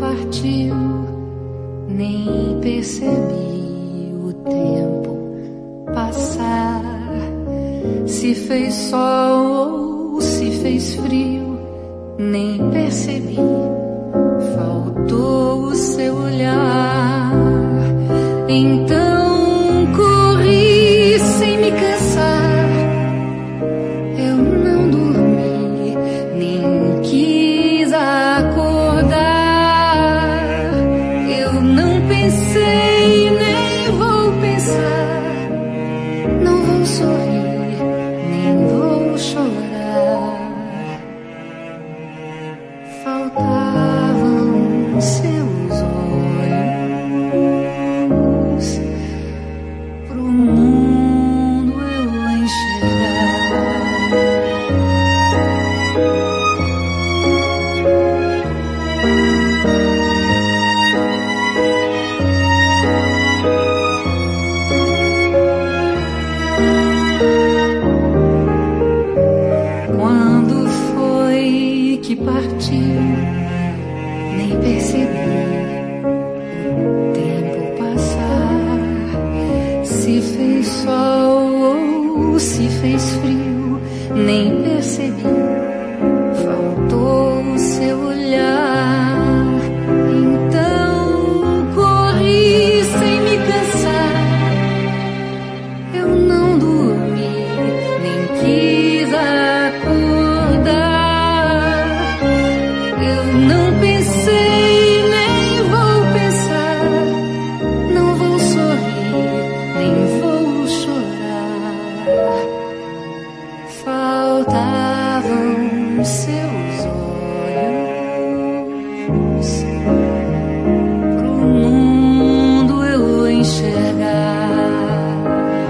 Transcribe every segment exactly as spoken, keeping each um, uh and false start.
partiu, nem percebi o tempo passar. Se fez sol ou se fez frio, nem percebi. Faltou o seu olhar. Então corri sem me cansar. Eu não dormi, nem quis acordar. Eu não pensei, nem vou pensar. Não vou sorrir, nem vou chorar. Faltavam seus olhos pro mundo eu enxergar. Quando foi que partiu, nem percebi o tempo passar. Se fez sol ou se fez frio, nem percebi. Faltou o seu olhar. Então corri sem me cansar. Eu não dormi, nem quis acordar. Eu não pensei, nem vou pensar. Não vou sorrir, nem vou chorar. Faltavam seus olhos pro mundo eu enxergar.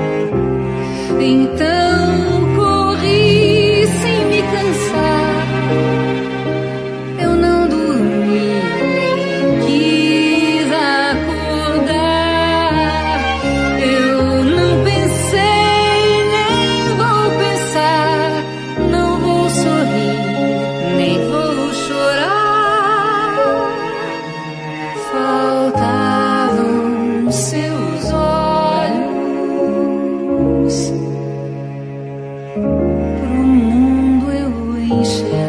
Então corri sem me cansar. Eu não dormi, nem quis acordar. Eu não pensei, nem vou pensar. Não vou sorrir, nem vou chorar. Faltavam seus olhos pro mundo eu enxergar.